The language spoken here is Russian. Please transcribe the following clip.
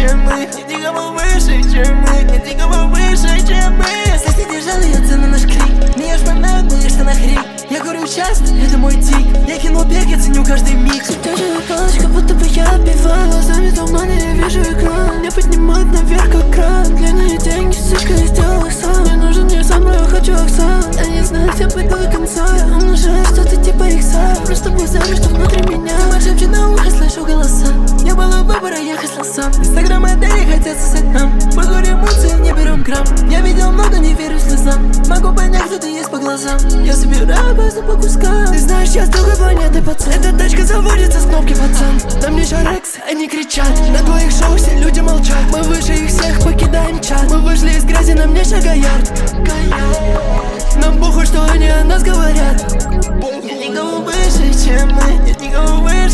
чем мы. Нет никого выше, чем мы. Нет никого выше, чем мы. Соседи жалуются на наш крик. Меня шмонают в моих штанах рик. Я курю часто, это мой тик. Я кинул бег, я ценю каждый миг. Светящая палочка, будто бы я отбиваю. Глазами тумана, я вижу экран. Меня поднимает наверх, как кран. Длинные деньги, сучка, я сделал их сам. Мне нужен мир сам, но я хочу Оксан. Я не знаю, где пойду до конца. Я умножаю что-то типа икса. Просто базарю, что внутри меня. Сама шепчет на ухо, слышу голоса. Не было выбора, я хасла сам. Инстаграм-модели хотят сосать нам. По горе эмоций не берем грамм. Я видел много, не верю слезам. Могу понять, кто ты есть по глазам. Я собираю базу по кускам. Ты знаешь, я с другой планеты, пацан. Эта тачка заводится с кнопки, пацан. Там мне Шарекс, они кричат. На твоих шоу все люди молчат. Мы выше их всех, покидаем чат. Мы вышли из грязи, на мне шагаярд. Нам похуй, что они о нас говорят. Нет никого выше, чем мы. Нет никого выше.